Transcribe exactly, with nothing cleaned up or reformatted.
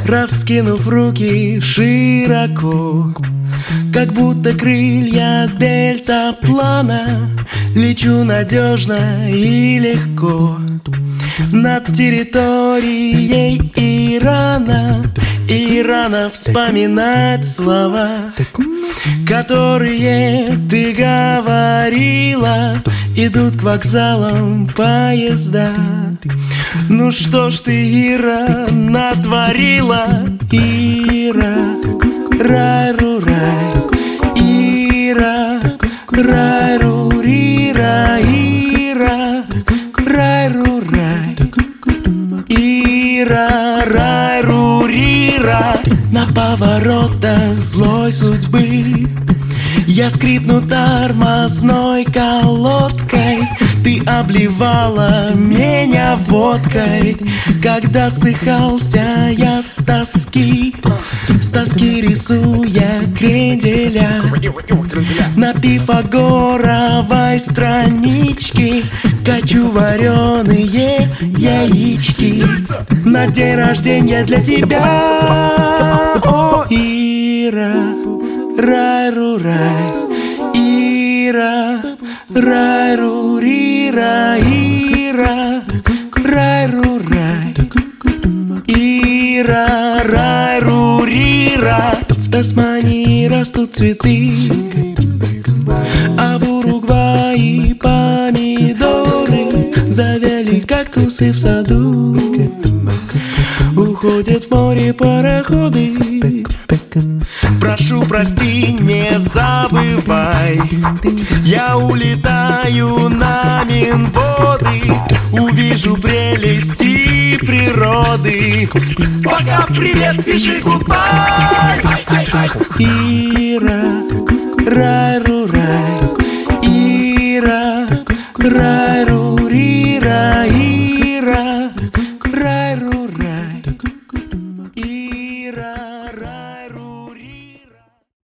раскинув руки широко, как будто крылья дельтаплана, лечу надежно и легко над территорией Ирана. И рано вспоминать слова, которые ты говорила. Идут к вокзалам поезда. Ну что ж ты, Ира, натворила? Ира, рай-ру-рай, Ира, рай-ру-рира, Ира, рай-ру-рай, Ира, рай-ру-рира. На поворотах злой судьбы я скрипну тормозной колодкой. Ты обливала меня водкой, когда сыхался я с тоски, с тоски рисуя кренделя на пифагоровой страничке. Качу вареные яички на день рождения для тебя. О, Ира, рай-ру-рай, Ира, рай-ру-рира, Ира, рай-ру-рай, Ира, рай-ру-рира. В Тасмании растут цветы, а в Уругвае помидоры. Завяли кактусы в саду, уходят в море пароходы. Прошу, прости, не забывай, я улетаю на Минводы, увижу прелести природы. Пока, привет, пиши гудбай. Ира, рай-ру